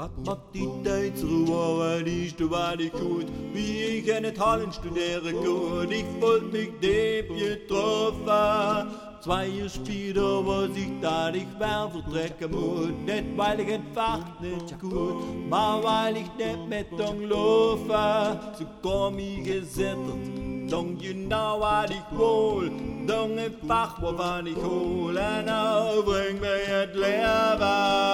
Wat macht die Duitser Woche, die war nicht gut, wie ich in Italien studiere gut. Ich wollte mich dem getroffen. 2 Jahre später was ich da, ich wär vertrecken muss. Nicht weil ich entfacht nicht gut, aber weil ich nicht mit laufe. So komm ich gesittert, dann genau was ich wohl. Dann einfach wovon ich hol, und auch bring mir das Leben.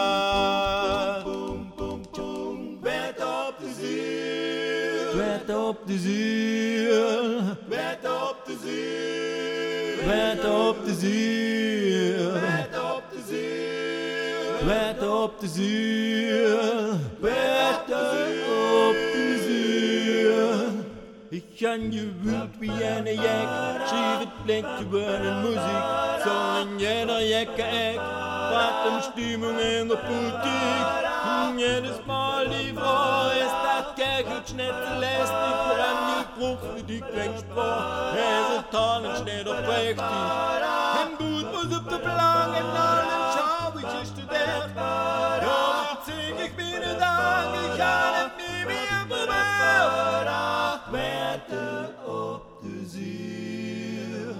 Werd op de ziel, werd op de ziel, werd op de ziel, werd op de ziel, werd op de ziel, werd op de ziel, werd op de ziel. Ich kan gewöhnt wie eine Jack, schief Blick gewöhnen Musik, so in jeder Jacke Eck, Brat Stimmung in der Politik. Jedes Mal die Frau ist das Kerkelschnitzel lästig, vor allem die Bruch für die Quecksprache, es ist Tarnenschnitt auf prächtig. Im Gut muss auf der Belang, in allen Schau, ich Student. Ja, ich bin nicht da, ich kann nicht mehr probieren. Werte op de ziel,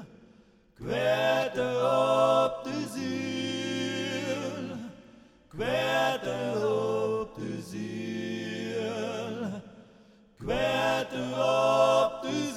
werte op de ziel, werte op de ziel, werte op de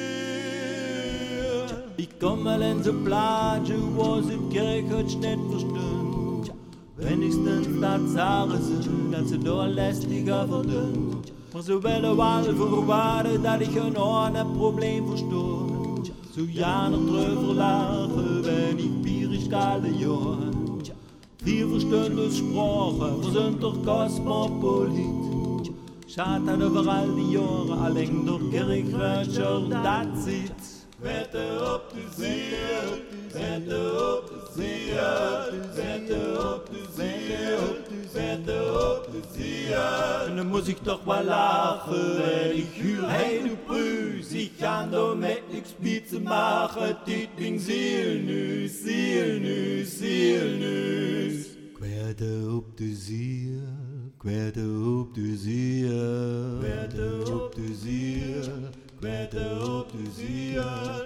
ziel. Ich komm mal in so Plage, wo sie die Kirche nicht verstehen. Wenigstens das Sache sind, dass sie da lästiger verdient. Maar zo willen we alle verwaarden dat ik een ohne Problem verstehe. So jaren drüber lachen, wenn ich bierisch alle Jahre. 4 verstünde Sprache, wir sind doch Kosmopolit. Schaut an überall die Jahre, allein durch Kirchwäscher, das sieht. Wette op de ziel, wette op de ziel, wette op de ziel, wette op de ziel. Und dann muss ich doch mal lachen, wenn ich höre, hey du Brüß, ich kann damit nix Spitze machen, dit bin Zielnüs, Zielnüs, Zielnüs. Wette op de ziel, wette op de ziel, wette op de ziel. Wette op de ziel,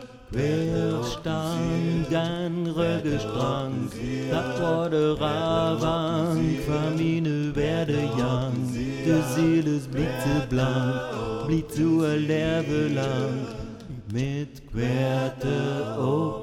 Querstand, ein Rögestrang, das war der Ravang, Famine werde young, de Seele ist blitzeblank, blieb zu ein Leben lang, mit Querte op